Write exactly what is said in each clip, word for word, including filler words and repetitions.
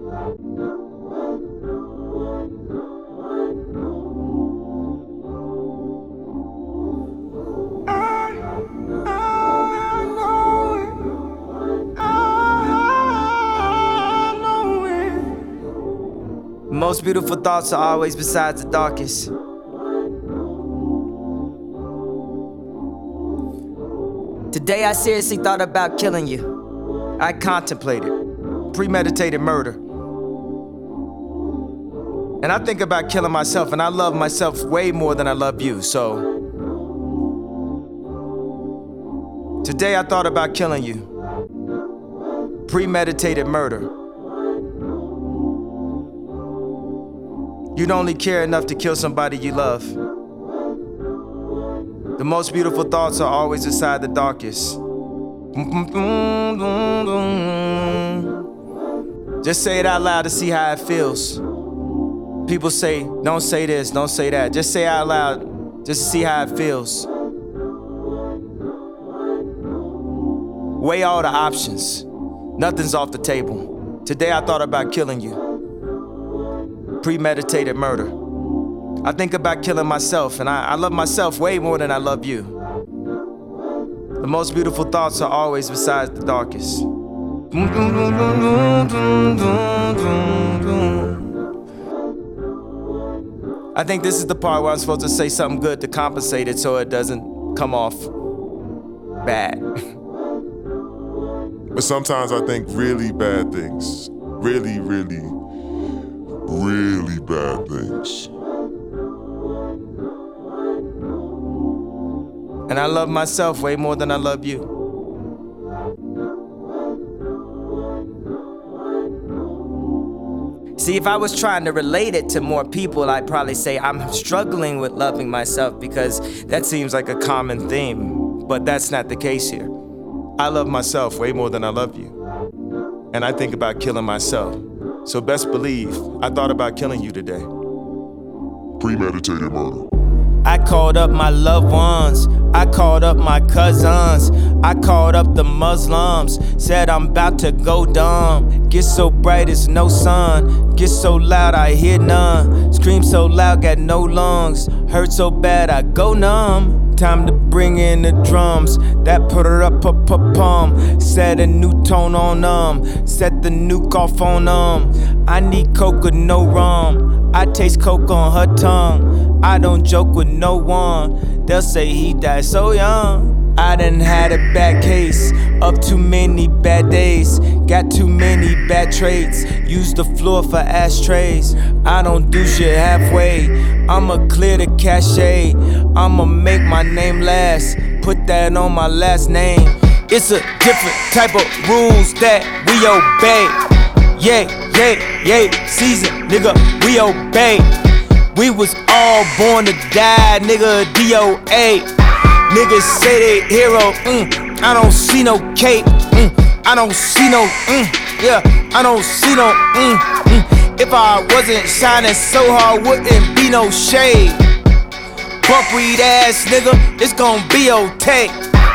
Most beautiful thoughts are always besides the darkest. Today I seriously thought about killing you. I contemplated premeditated murder. And I think about killing myself, and I love myself way more than I love you, so today I thought about killing you. Premeditated murder. You'd only care enough to kill somebody you love. The most beautiful thoughts are always inside the darkest. Just say it out loud to see how it feels. People say, don't say this, don't say that. Just say it out loud, just to see how it feels. Weigh all the options. Nothing's off the table. Today I thought about killing you. Premeditated murder. I think about killing myself, and I, I love myself way more than I love you. The most beautiful thoughts are always besides the darkest. I think this is the part where I'm supposed to say something good to compensate it so it doesn't come off bad. But sometimes I think really bad things. Really, really, really bad things. And I love myself way more than I love you. See, if I was trying to relate it to more people, I'd probably say I'm struggling with loving myself because that seems like a common theme. But that's not the case here. I love myself way more than I love you. And I think about killing myself. So best believe, I thought about killing you today. Premeditated murder. I called up my loved ones, I called up my cousins, I called up the Muslims, said I'm about to go dumb. Get so bright it's no sun, get so loud I hear none, scream so loud got no lungs, hurt so bad I go numb. Time to bring in the drums, that put her up, up, up, um. Set a new tone on them, set the nuke off on them. I need coke with no rum, I taste coke on her tongue. I don't joke with no one, they'll say he died so young. I done had a bad case of too many bad days, got too many bad traits, use the floor for ashtrays. I don't do shit halfway, I'ma clear the cachet, I'ma make my name last, put that on my last name. It's a different type of rules that we obey. Yeah, yeah, yeah, season, nigga, we obey. We was all born to die, nigga, D O A. Niggas say they hero, mm, I don't see no cape, mm, I don't see no, mm, yeah, I don't see no, mm, mm. If I wasn't shining so hard, wouldn't be no shade. Buckweed ass nigga, it's gon' be okay.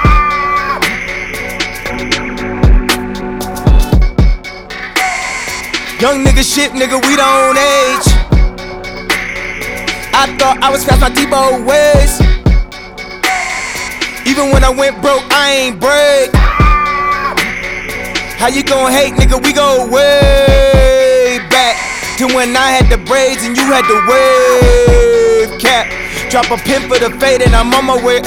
Young nigga shit, nigga, we don't age. I thought I was past my Debo ways. Even when I went broke, I ain't break. How you gon' hate, nigga? We go way back to when I had the braids and you had the wave cap. Drop a pin for the fade and I'm on my way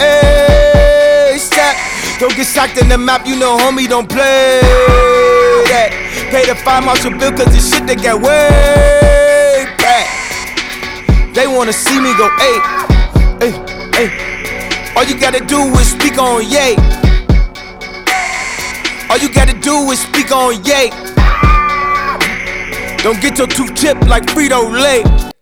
ASAP. Don't get shocked in the map, you know homie don't play that. Pay the fire marshal bill cause this shit they got way back. They wanna see me go, ayy, ayy, ayy. All you gotta do is speak on yay. All you gotta do is speak on yay. Don't get your tooth chipped like Frito-Lay.